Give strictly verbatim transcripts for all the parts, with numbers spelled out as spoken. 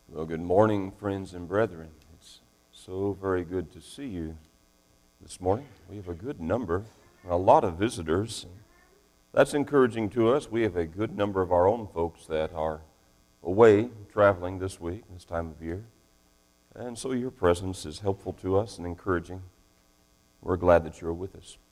Well, good morning, friends and brethren. It's so very good to see you this morning. We have a good number, a lot of visitors. That's encouraging to us. We have a good number of our own folks that are away traveling this week, this time of year. And so your presence is helpful to us and encouraging. We're glad that you're with us.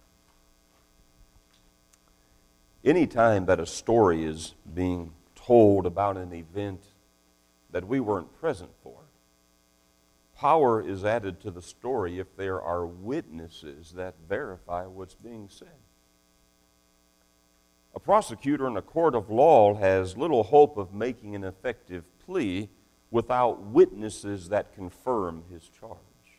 Any time that a story is being told about an event that we weren't present for, power is added to the story if there are witnesses that verify what's being said. A prosecutor in a court of law has little hope of making an effective plea without witnesses that confirm his charge.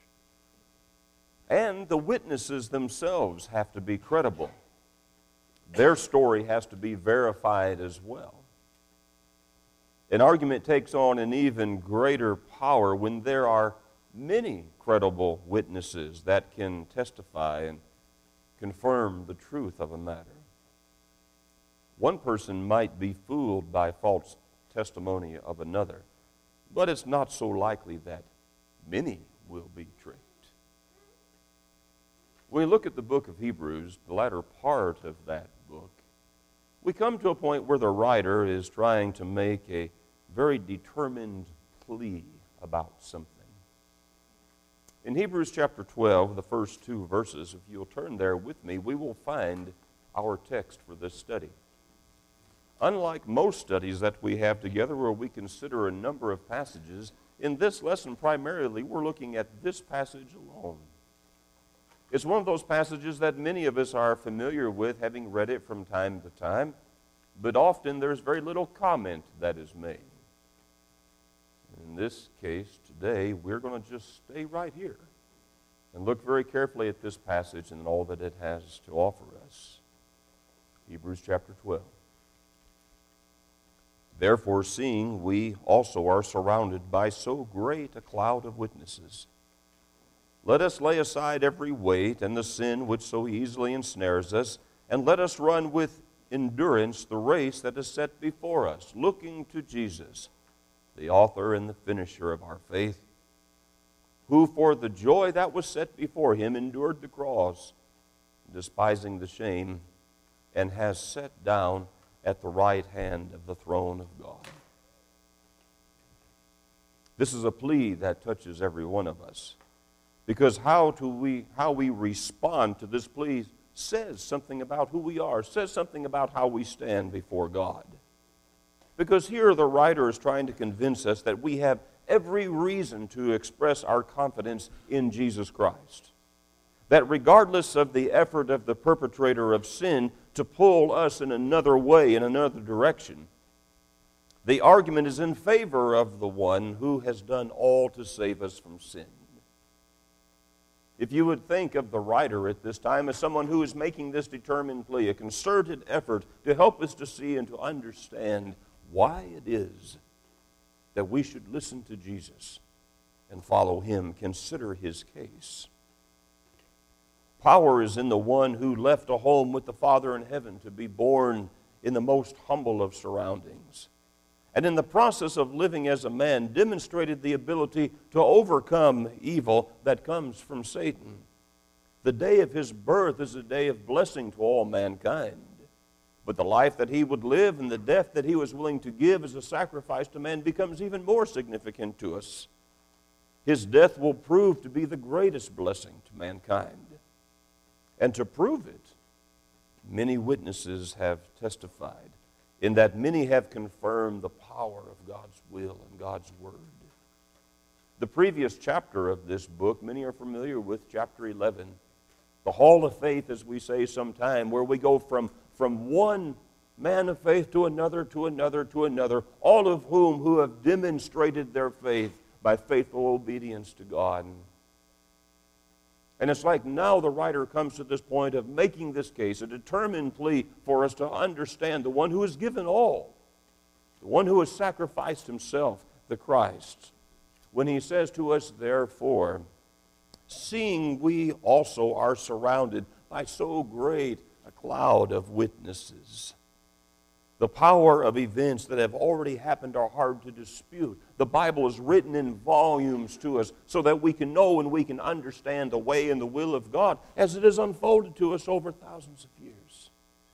And the witnesses themselves have to be credible. Their story has to be verified as well. An argument takes on an even greater power when there are many credible witnesses that can testify and confirm the truth of a matter. One person might be fooled by false testimony of another, but it's not so likely that many will be tricked. When we look at the book of Hebrews, the latter part of that book, we come to a point where the writer is trying to make a very determined plea about something. In Hebrews chapter twelve, the first two verses, if you'll turn there with me, we will find our text for this study. Unlike most studies that we have together where we consider a number of passages, in this lesson primarily we're looking at this passage alone. It's one of those passages that many of us are familiar with, having read it from time to time, but often there's very little comment that is made. In this case today, we're going to just stay right here and look very carefully at this passage and all that it has to offer us. Hebrews chapter twelve. Therefore, seeing we also are surrounded by so great a cloud of witnesses, let us lay aside every weight and the sin which so easily ensnares us, and let us run with endurance the race that is set before us, looking to Jesus, the author and the finisher of our faith, who for the joy that was set before him endured the cross, despising the shame, and has sat down at the right hand of the throne of God. This is a plea that touches every one of us, because how do we how we respond to this plea says something about who we are, says something about how we stand before God. Because here the writer is trying to convince us that we have every reason to express our confidence in Jesus Christ. That regardless of the effort of the perpetrator of sin to pull us in another way, in another direction, the argument is in favor of the one who has done all to save us from sin. If you would think of the writer at this time as someone who is making this determined plea, a concerted effort to help us to see and to understand why it is that we should listen to Jesus and follow him, consider his case. Power is in the one who left a home with the Father in heaven to be born in the most humble of surroundings, and in the process of living as a man demonstrated the ability to overcome evil that comes from Satan. The day of his birth is a day of blessing to all mankind, but the life that he would live and the death that he was willing to give as a sacrifice to man becomes even more significant to us. His death will prove to be the greatest blessing to mankind. And to prove it, many witnesses have testified, in that many have confirmed the power of God's will and God's word. The previous chapter of this book, many are familiar with, chapter eleven, the hall of faith, as we say sometime, where we go from, from one man of faith to another, to another, to another, all of whom who have demonstrated their faith by faithful obedience to God. And it's like now the writer comes to this point of making this case, a determined plea for us to understand the one who has given all, the one who has sacrificed himself, the Christ. When he says to us, therefore, seeing we also are surrounded by so great a cloud of witnesses. The power of events that have already happened are hard to dispute. The Bible is written in volumes to us so that we can know and we can understand the way and the will of God as it is unfolded to us over thousands of years.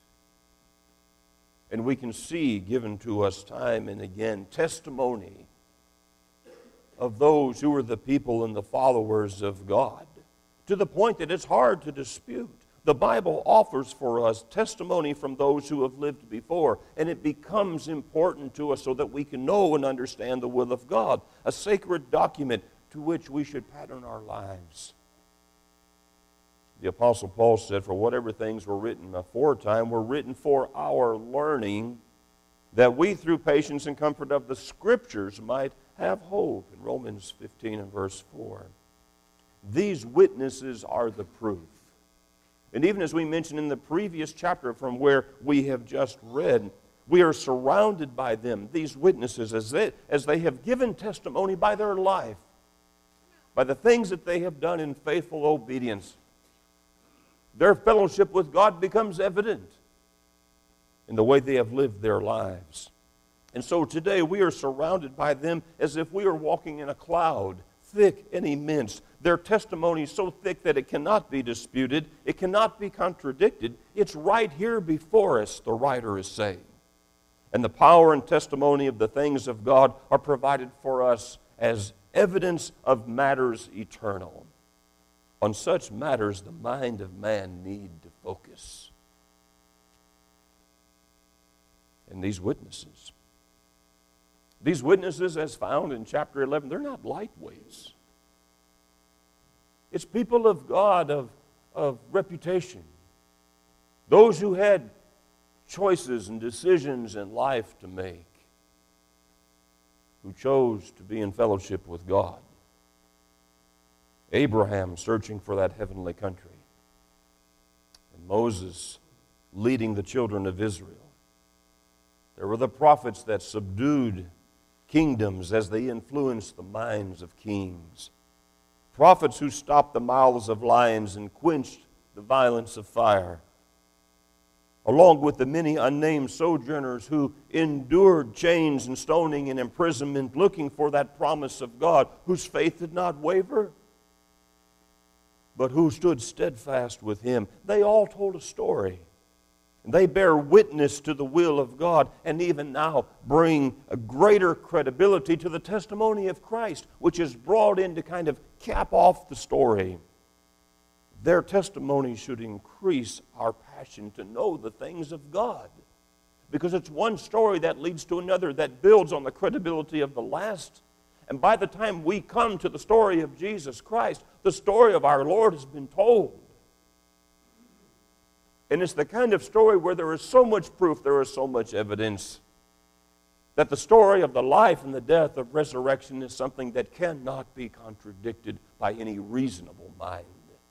And we can see given to us time and again testimony of those who are the people and the followers of God, to the point that it's hard to dispute. The Bible offers for us testimony from those who have lived before, and it becomes important to us so that we can know and understand the will of God, a sacred document to which we should pattern our lives. The Apostle Paul said, "For whatever things were written aforetime were written for our learning, that we through patience and comfort of the Scriptures might have hope." In Romans fifteen and verse four. These witnesses are the proof. And even as we mentioned in the previous chapter from where we have just read, we are surrounded by them, these witnesses, as they, as they have given testimony by their life, by the things that they have done in faithful obedience. Their fellowship with God becomes evident in the way they have lived their lives. And so today we are surrounded by them as if we are walking in a cloud, thick and immense. Their testimony is so thick that it cannot be disputed, it cannot be contradicted. It's right here before us, the writer is saying. And the power and testimony of the things of God are provided for us as evidence of matters eternal. On such matters, the mind of man need to focus. And these witnesses, these witnesses as found in chapter eleven, they're not lightweights. It's people of God, of, of reputation. Those who had choices and decisions in life to make, who chose to be in fellowship with God. Abraham searching for that heavenly country, and Moses leading the children of Israel. There were the prophets that subdued kingdoms as they influenced the minds of kings. Prophets who stopped the mouths of lions and quenched the violence of fire. Along with the many unnamed sojourners who endured chains and stoning and imprisonment, looking for that promise of God, whose faith did not waver, but who stood steadfast with Him. They all told a story. They bear witness to the will of God, and even now bring a greater credibility to the testimony of Christ, which is brought in to kind of cap off the story. Their testimony should increase our passion to know the things of God, because it's one story that leads to another that builds on the credibility of the last. And by the time we come to the story of Jesus Christ, the story of our Lord has been told. And it's the kind of story where there is so much proof, there is so much evidence, that the story of the life and the death of resurrection is something that cannot be contradicted by any reasonable mind.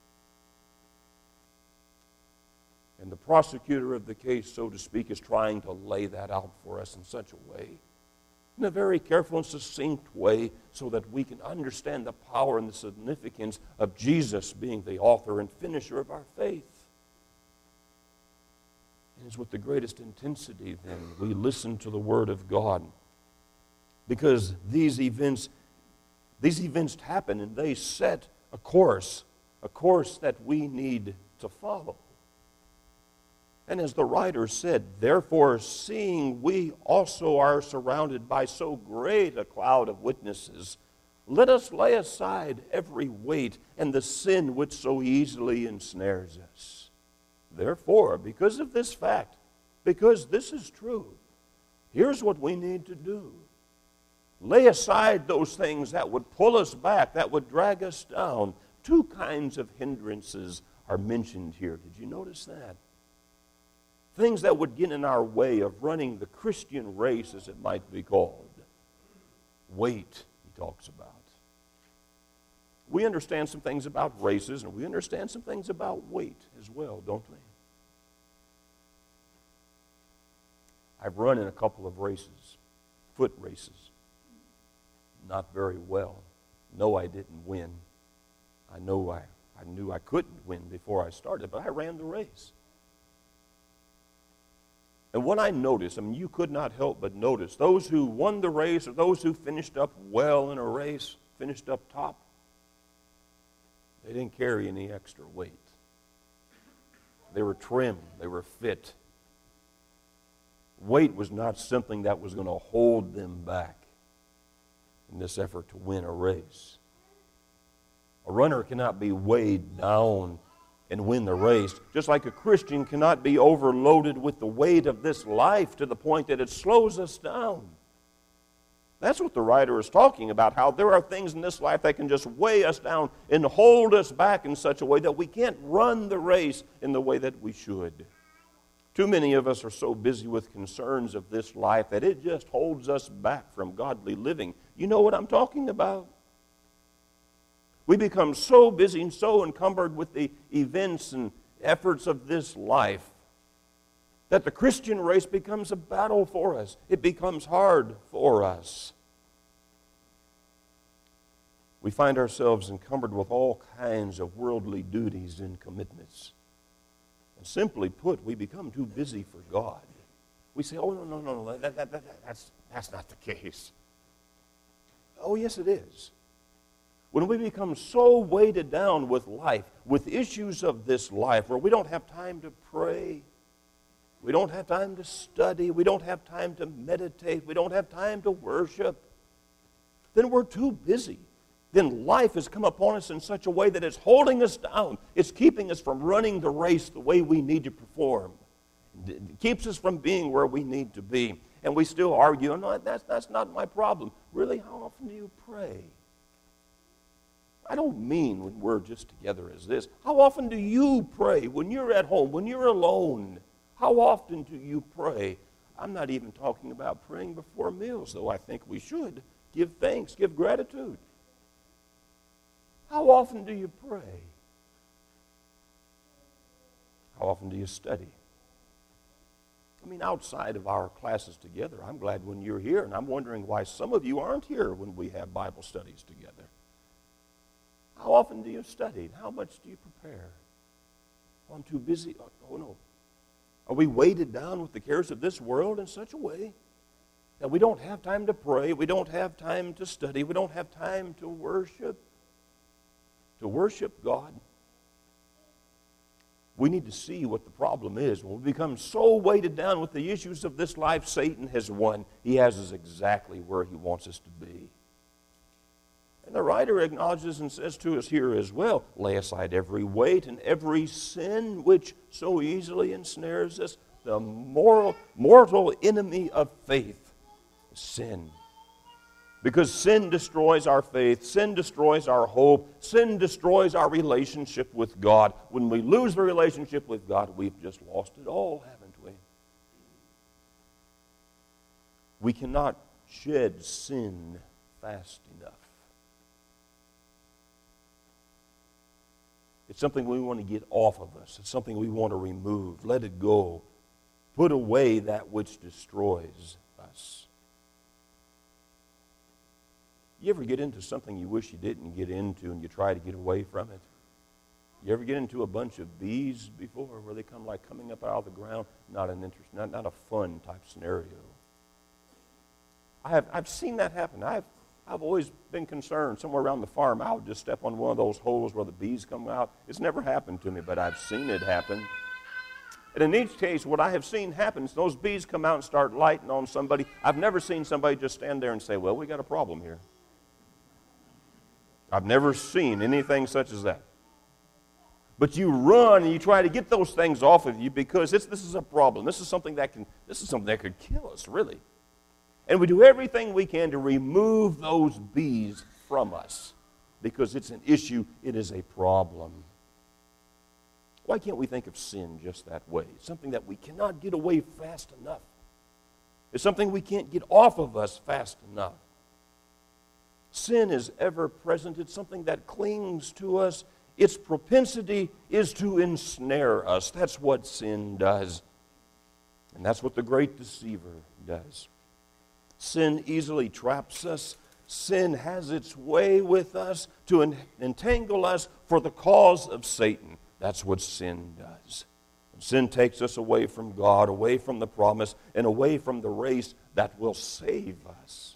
And the prosecutor of the case, so to speak, is trying to lay that out for us in such a way, in a very careful and succinct way, so that we can understand the power and the significance of Jesus being the author and finisher of our faith. And it's with the greatest intensity, then, we listen to the Word of God. Because these events, these events happen and they set a course, a course that we need to follow. And as the writer said, therefore, seeing we also are surrounded by so great a cloud of witnesses, let us lay aside every weight and the sin which so easily ensnares us. Therefore, because of this fact, because this is true, here's what we need to do. Lay aside those things that would pull us back, that would drag us down. Two kinds of hindrances are mentioned here. Did you notice that? Things that would get in our way of running the Christian race, as it might be called. Weight, he talks about. We understand some things about races, and we understand some things about weight as well, don't we? I've run in a couple of races, foot races. Not very well. No, I didn't win. I know I, I knew I couldn't win before I started, but I ran the race. And what I noticed, I mean, you could not help but notice, those who won the race or those who finished up well in a race, finished up top, they didn't carry any extra weight. They were trim. They were fit. Weight was not something that was going to hold them back in this effort to win a race. A runner cannot be weighed down and win the race, just like a Christian cannot be overloaded with the weight of this life to the point that it slows us down. That's what the writer is talking about, how there are things in this life that can just weigh us down and hold us back in such a way that we can't run the race in the way that we should. Too many of us are so busy with concerns of this life that it just holds us back from godly living. You know what I'm talking about? We become so busy and so encumbered with the events and efforts of this life that the Christian race becomes a battle for us. It becomes hard for us. We find ourselves encumbered with all kinds of worldly duties and commitments. And simply put, we become too busy for God. We say, oh, no, no, no, no, that, that, that, that's, that's not the case. Oh, yes, it is. When we become so weighted down with life, with issues of this life, where we don't have time to pray, we don't have time to study, we don't have time to meditate, we don't have time to worship, then we're too busy. Then life has come upon us in such a way that it's holding us down. It's keeping us from running the race the way we need to perform. It keeps us from being where we need to be. And we still argue, no, that's, that's not my problem. Really, how often do you pray? I don't mean when we're just together as this. How often do you pray when you're at home, when you're alone? How often do you pray? I'm not even talking about praying before meals, though I think we should. Give thanks, give gratitude. How often do you pray? How often do you study? I mean, outside of our classes together, I'm glad when you're here, and I'm wondering why some of you aren't here when we have Bible studies together. How often do you study? How much do you prepare? Oh, I'm too busy. Oh, oh, no. Are we weighted down with the cares of this world in such a way that we don't have time to pray, we don't have time to study, we don't have time to worship, to worship God? We need to see what the problem is. When we become so weighted down with the issues of this life, Satan has won. He has us exactly where he wants us to be. And the writer acknowledges and says to us here as well, lay aside every weight and every sin which so easily ensnares us. The moral, mortal enemy of faith is sin. Because sin destroys our faith, sin destroys our hope, sin destroys our relationship with God. When we lose the relationship with God, we've just lost it all, haven't we? We cannot shed sin fast enough. It's something we want to get off of us. It's something we want to remove. Let it go. Put away that which destroys us. You ever get into something you wish you didn't get into and you try to get away from it? You ever get into a bunch of bees before where they come like coming up out of the ground? Not an interest, not, not a fun type scenario. I have, I've seen that happen. I've I've always been concerned somewhere around the farm I would just step on one of those holes where the bees come out. It's never happened to me, but I've seen it happen. And in each case, what I have seen happen is those bees come out and start lighting on somebody. I've never seen somebody just stand there and say, well, we got a problem here. I've never seen anything such as that. But you run and you try to get those things off of you because it's, this is a problem. This is something that can, this is something that could kill us, really. And we do everything we can to remove those bees from us because it's an issue, it is a problem. Why can't we think of sin just that way? It's something that we cannot get away fast enough. It's something we can't get off of us fast enough. Sin is ever present. It's something that clings to us. Its propensity is to ensnare us. That's what sin does. And that's what the great deceiver does. Sin easily traps us. Sin has its way with us to entangle us for the cause of Satan. That's what sin does. Sin takes us away from God, away from the promise, and away from the race that will save us.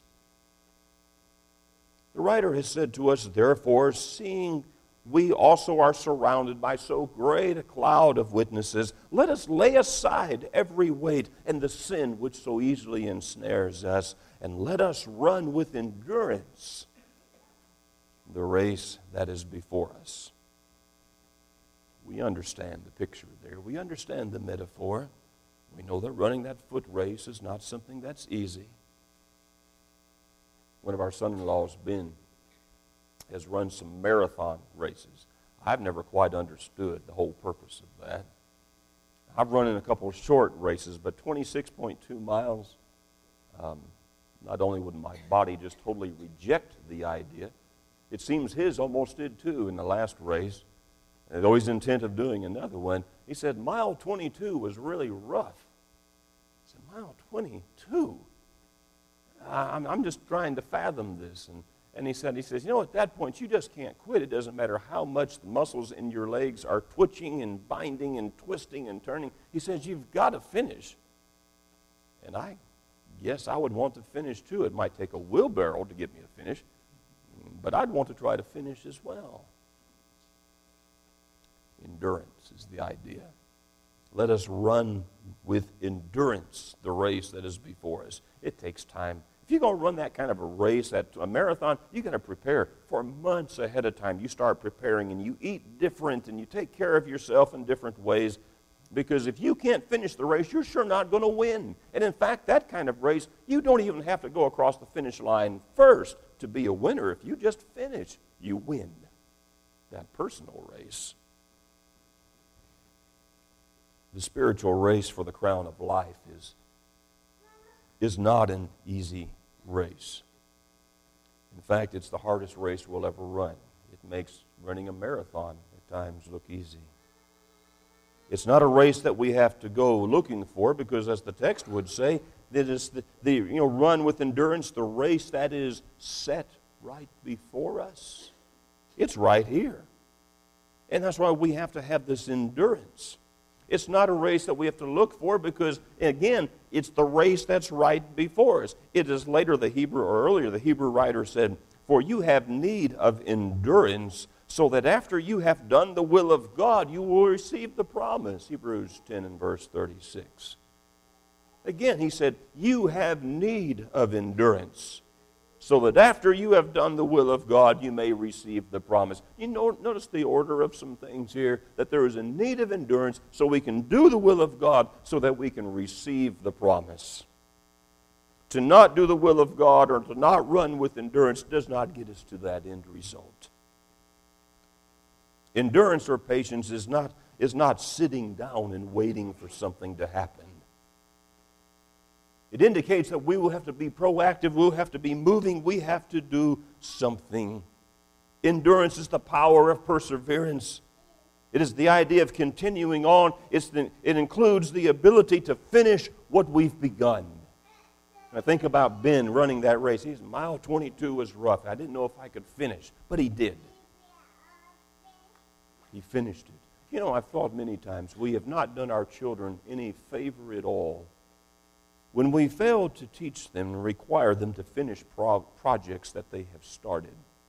The writer has said to us, therefore, seeing we also are surrounded by so great a cloud of witnesses, let us lay aside every weight and the sin which so easily ensnares us, and let us run with endurance the race that is before us. We understand the picture there. We understand the metaphor. We know that running that foot race is not something that's easy. One of our son-in-laws, Ben, has run some marathon races. I've never quite understood the whole purpose of that. I've run in a couple of short races, but twenty-six point two miles, um, not only would my body just totally reject the idea, it seems his almost did too in the last race. And though he's intent of doing another one, he said mile twenty-two was really rough. I said, mile twenty-two? I'm, I'm just trying to fathom this. And, and he said, he says, you know, at that point, you just can't quit. It doesn't matter how much the muscles in your legs are twitching and binding and twisting and turning. He says, you've got to finish. And I guess I would want to finish too. It might take a wheelbarrow to get me to finish, but I'd want to try to finish as well. Endurance is the idea. Let us run with endurance the race that is before us. It takes time. If you're going to run that kind of a race, that a marathon, you're going to prepare for months ahead of time. You start preparing and you eat different and you take care of yourself in different ways, because if you can't finish the race, you're sure not going to win. And in fact, that kind of race, you don't even have to go across the finish line first to be a winner. If you just finish, you win that personal race. The spiritual race for the crown of life is, is not an easy race. In fact, it's the hardest race we'll ever run. It makes running a marathon at times look easy. It's not a race that we have to go looking for, because as the text would say, that is the, the you know run with endurance the race that is set right before us. It's right here. And that's why we have to have this endurance. It's not a race that we have to look for, because, again, it's the race that's right before us. It is later the Hebrew, or earlier the Hebrew writer said, for you have need of endurance, so that after you have done the will of God, you will receive the promise. Hebrews ten and verse thirty-six. Again, he said, you have need of endurance, so that after you have done the will of God, you may receive the promise. You know, notice the order of some things here, that there is a need of endurance so we can do the will of God so that we can receive the promise. To not do the will of God or to not run with endurance does not get us to that end result. Endurance or patience is not, is not sitting down and waiting for something to happen. It indicates that we will have to be proactive, we'll have to be moving, we have to do something. Endurance is the power of perseverance. It is the idea of continuing on. It's the, it includes the ability to finish what we've begun. I think about Ben running that race. He's, mile twenty-two was rough. I didn't know if I could finish, but he did. He finished it. You know, I've thought many times we have not done our children any favor at all when we fail to teach them and require them to finish pro- projects that they have started.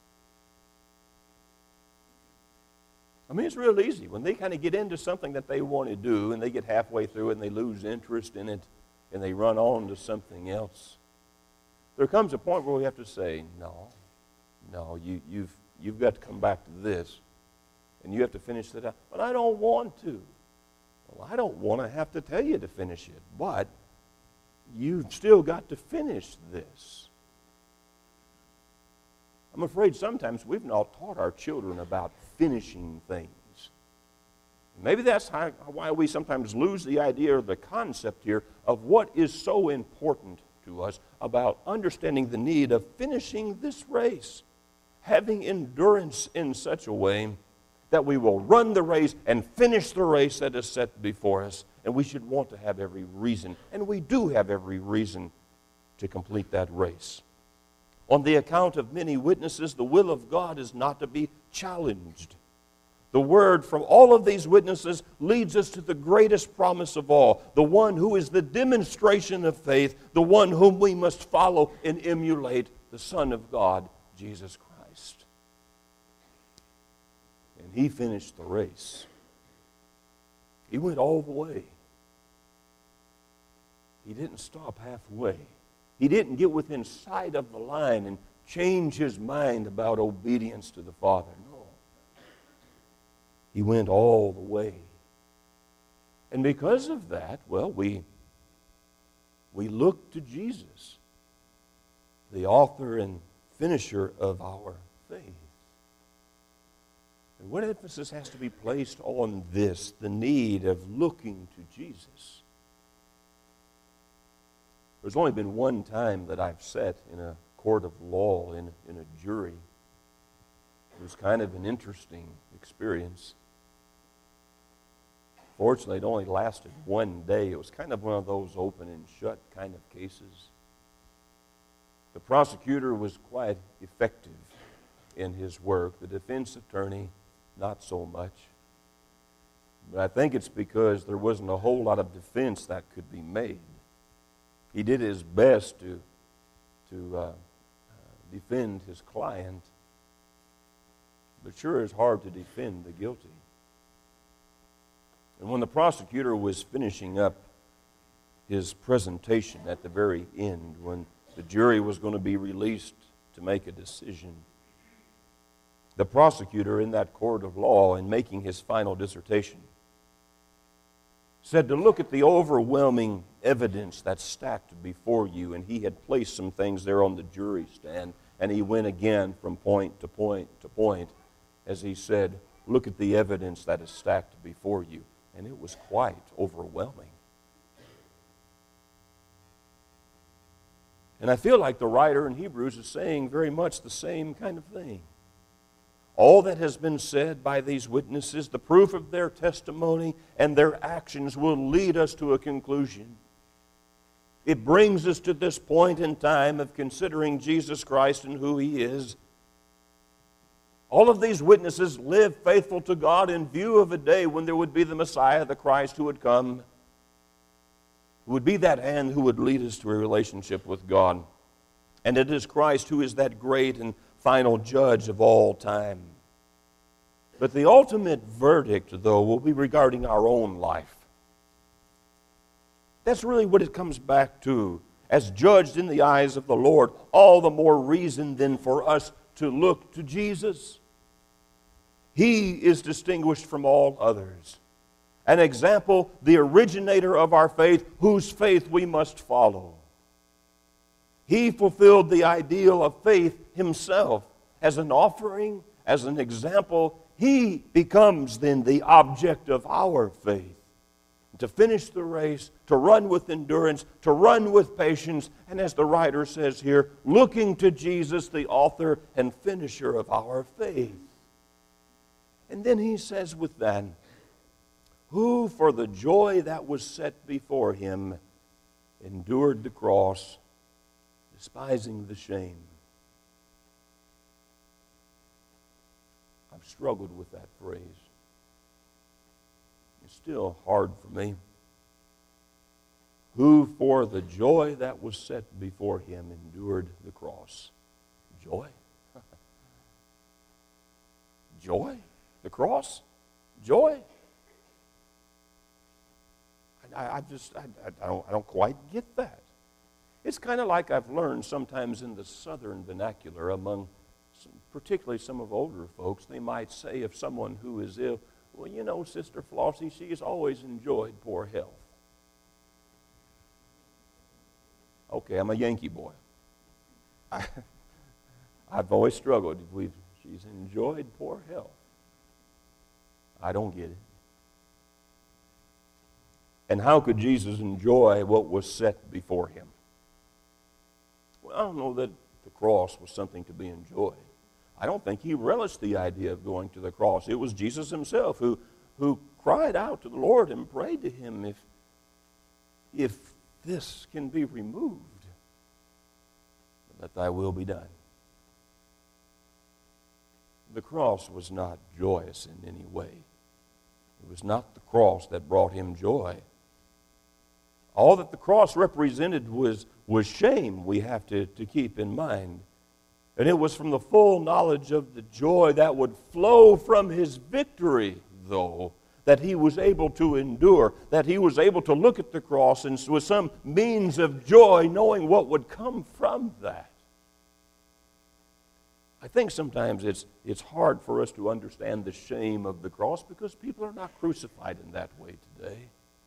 I mean, it's real easy. When they kind of get into something that they want to do and they get halfway through it and they lose interest in it and they run on to something else, there comes a point where we have to say, no, no, you, you've, you've got to come back to this and you have to finish that out. But I don't want to. Well, I don't want to have to tell you to finish it, but you've still got to finish this. I'm afraid sometimes we've not taught our children about finishing things. Maybe that's how, why we sometimes lose the idea or the concept here of what is so important to us about understanding the need of finishing this race, having endurance in such a way that we will run the race and finish the race that is set before us. And we should want to have every reason, and we do have every reason to complete that race. On the account of many witnesses, the will of God is not to be challenged. The word from all of these witnesses leads us to the greatest promise of all, the one who is the demonstration of faith, the one whom we must follow and emulate, the Son of God, Jesus Christ. And he finished the race. He went all the way. He didn't stop halfway. He didn't get within sight of the line and change his mind about obedience to the Father. No. He went all the way. And because of that, well, we, we look to Jesus, the author and finisher of our faith. And what emphasis has to be placed on this, the need of looking to Jesus? There's only been one time that I've sat in a court of law, in, in a jury. It was kind of an interesting experience. Fortunately, it only lasted one day. It was kind of one of those open and shut kind of cases. The prosecutor was quite effective in his work. The defense attorney, not so much. But I think it's because there wasn't a whole lot of defense that could be made. He did his best to, to uh, defend his client, but sure it's hard to defend the guilty. And when the prosecutor was finishing up his presentation at the very end, when the jury was going to be released to make a decision, the prosecutor in that court of law, in making his final dissertation, said to look at the overwhelming evidence that's stacked before you, and he had placed some things there on the jury stand, and he went again from point to point to point as he said, look at the evidence that is stacked before you. And it was quite overwhelming. And I feel like the writer in Hebrews is saying very much the same kind of thing. All that has been said by these witnesses, the proof of their testimony and their actions will lead us to a conclusion. It brings us to this point in time of considering Jesus Christ and who He is. All of these witnesses lived faithful to God in view of a day when there would be the Messiah, the Christ who would come, who would be that hand who would lead us to a relationship with God. And it is Christ who is that great and final judge of all time. But the ultimate verdict, though, will be regarding our own life. That's really what it comes back to. As judged in the eyes of the Lord, all the more reason then for us to look to Jesus. He is distinguished from all others. An example, the originator of our faith, whose faith we must follow. He fulfilled the ideal of faith himself. As an offering, as an example, he becomes then the object of our faith. To finish the race, to run with endurance, to run with patience, and as the writer says here, looking to Jesus, the author and finisher of our faith. And then he says with that, who for the joy that was set before him endured the cross, despising the shame. I've struggled with that phrase. It's still hard for me. Who for the joy that was set before him endured the cross. Joy? Joy? The cross? Joy? I, I just, I, I, don't, I don't quite get that. It's kind of like I've learned sometimes in the southern vernacular among some, particularly some of older folks, they might say of someone who is ill, well, you know, Sister Flossie, she has always enjoyed poor health. Okay, I'm a Yankee boy. I, I've always struggled with, she's enjoyed poor health. I don't get it. And how could Jesus enjoy what was set before him? Well, I don't know that the cross was something to be enjoyed. I don't think he relished the idea of going to the cross. It was Jesus himself who, who cried out to the Lord and prayed to him, if, if this can be removed, let thy will be done. the cross was not joyous in any way. It was not the cross that brought him joy. All that the cross represented was, was shame, we have to, to keep in mind. And it was from the full knowledge of the joy that would flow from his victory, though, that he was able to endure, that he was able to look at the cross and with some means of joy, knowing what would come from that. I think sometimes it's, it's hard for us to understand the shame of the cross because people are not crucified in that way today.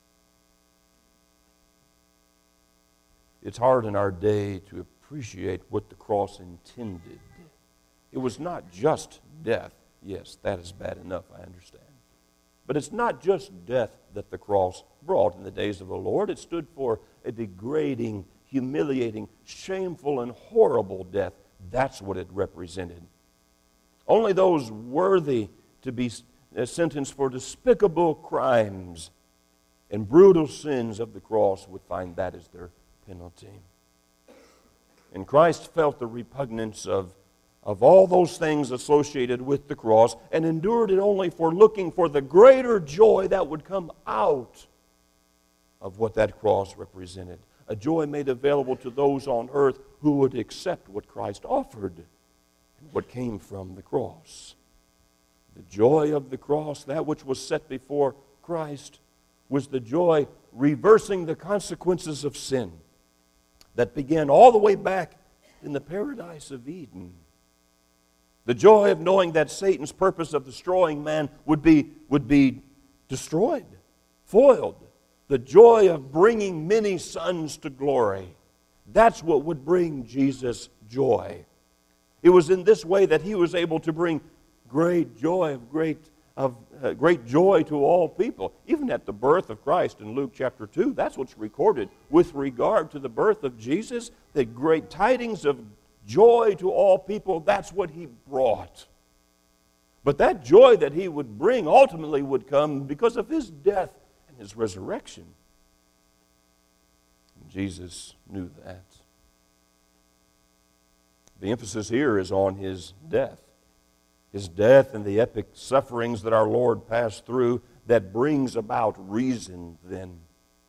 It's hard in our day to appreciate what the cross intended. It was not just death. Yes, that is bad enough, I understand. But it's not just death that the cross brought in the days of the Lord. It stood for a degrading, humiliating, shameful, and horrible death. That's what it represented. Only those worthy to be sentenced for despicable crimes and brutal sins of the cross would find that as their penalty. And Christ felt the repugnance of, of all those things associated with the cross and endured it only for looking for the greater joy that would come out of what that cross represented. A joy made available to those on earth who would accept what Christ offered and what came from the cross. The joy of the cross, that which was set before Christ, was the joy reversing the consequences of sin that began all the way back in the paradise of Eden. The joy of knowing that Satan's purpose of destroying man would be, would be destroyed, foiled. The joy of bringing many sons to glory. That's what would bring Jesus joy. It was in this way that he was able to bring great joy of great of uh, great joy to all people. Even at the birth of Christ in Luke chapter two, that's what's recorded with regard to the birth of Jesus, the great tidings of joy to all people, that's what he brought. But that joy that he would bring ultimately would come because of his death and his resurrection. And Jesus knew that. The emphasis here is on his death. His death and the epic sufferings that our Lord passed through that brings about reason then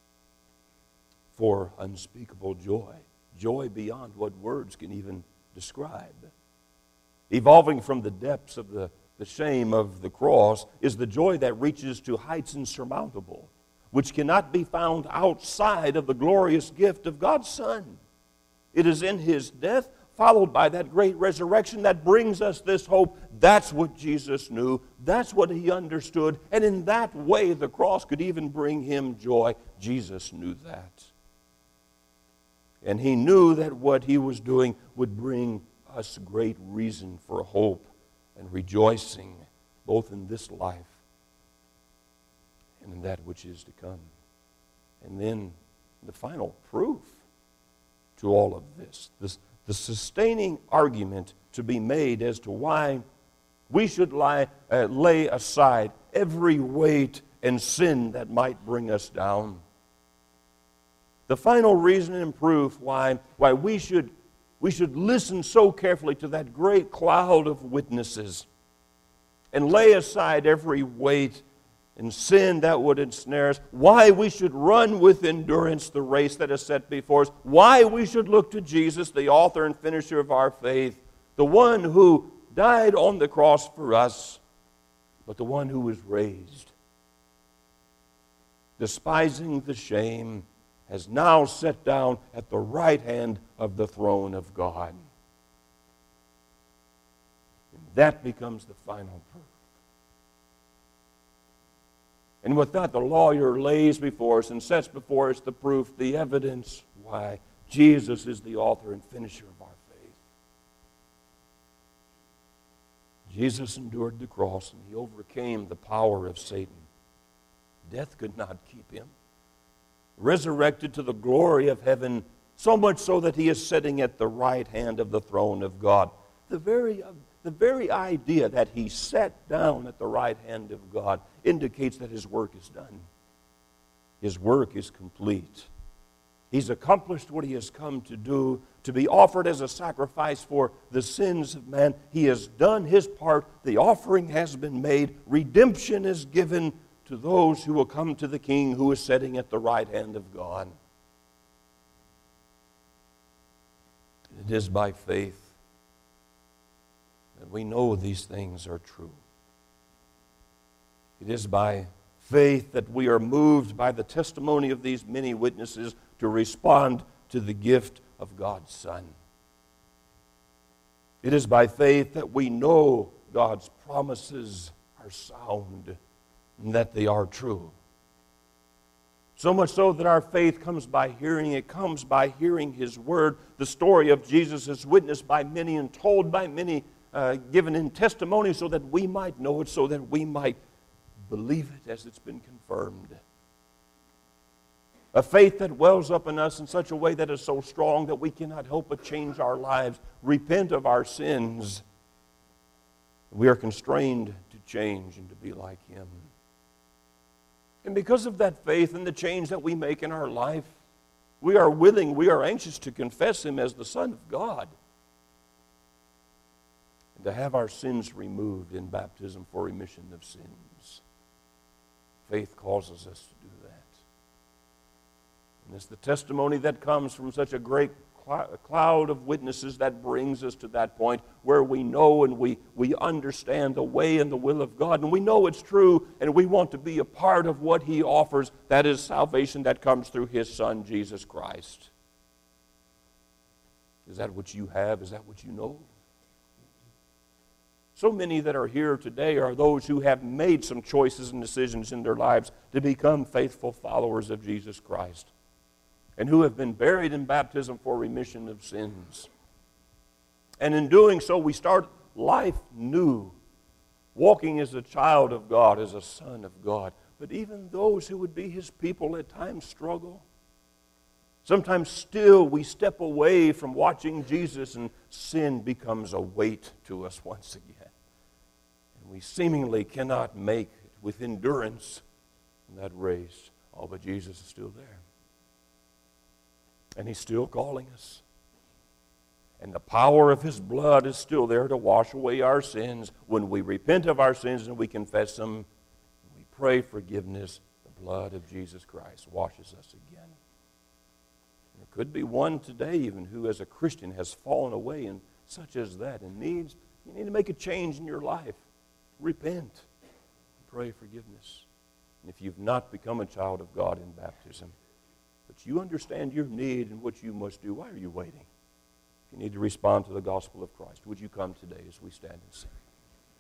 for unspeakable joy. Joy beyond what words can even describe. Evolving from the depths of the, the shame of the cross is the joy that reaches to heights insurmountable, which cannot be found outside of the glorious gift of God's Son. It is in his death, followed by that great resurrection, that brings us this hope. That's what Jesus knew. That's what he understood. And in that way, the cross could even bring him joy. Jesus knew that. And he knew that what he was doing would bring us great reason for hope and rejoicing, both in this life and in that which is to come. And then the final proof to all of this, this the sustaining argument to be made as to why we should lie, uh, lay aside every weight and sin that might bring us down. The final reason and proof why, why we should, we should listen so carefully to that great cloud of witnesses and lay aside every weight and sin that would ensnare us, why we should run with endurance the race that is set before us, why we should look to Jesus, the author and finisher of our faith, the one who died on the cross for us, but the one who was raised, despising the shame, has now sat down at the right hand of the throne of God. And that becomes the final proof. And with that, the lawyer lays before us and sets before us the proof, the evidence why Jesus is the author and finisher of our faith. Jesus endured the cross and he overcame the power of Satan. Death could not keep him. Resurrected to the glory of heaven, so much so that he is sitting at the right hand of the throne of God. The very The very idea that he sat down at the right hand of God indicates that his work is done. His work is complete. He's accomplished what he has come to do. to be offered as a sacrifice for the sins of man. He has done his part. The offering has been made. Redemption is given to those who will come to the King who is sitting at the right hand of God. It is by faith that we know these things are true. It is by faith that we are moved by the testimony of these many witnesses to respond to the gift of God's Son. It is by faith that we know God's promises are sound and that they are true. So much so that our faith comes by hearing. It comes by hearing His Word. The story of Jesus is witnessed by many and told by many, uh, given in testimony so that we might know it, so that we might believe it as it's been confirmed. A faith that wells up in us in such a way that is so strong that we cannot help but change our lives, repent of our sins. We are constrained to change and to be like Him. And because of that faith and the change that we make in our life, we are willing, we are anxious to confess Him as the Son of God and to have our sins removed in baptism for remission of sins. Faith causes us to do that. And it's the testimony that comes from such a great cloud of witnesses that brings us to that point where we know and we, we understand the way and the will of God, and we know it's true, and we want to be a part of what He offers. That is salvation that comes through His Son, Jesus Christ. Is that what you have? Is that what you know? So many that are here today are those who have made some choices and decisions in their lives to become faithful followers of Jesus Christ, and who have been buried in baptism for remission of sins. And in doing so, we start life new, walking as a child of God, as a son of God. But even those who would be His people at times struggle. Sometimes still we step away from watching Jesus, and sin becomes a weight to us once again. And we seemingly cannot make it with endurance in that race. Oh, but Jesus is still there. And He's still calling us. And the power of His blood is still there to wash away our sins. When we repent of our sins and we confess them, and we pray forgiveness, the blood of Jesus Christ washes us again. There could be one today even who as a Christian has fallen away and such as that and needs, you need to make a change in your life. Repent. Pray forgiveness. And if you've not become a child of God in baptism, but you understand your need and what you must do, why are you waiting? If you need to respond to the gospel of Christ, would you come today as we stand and sing?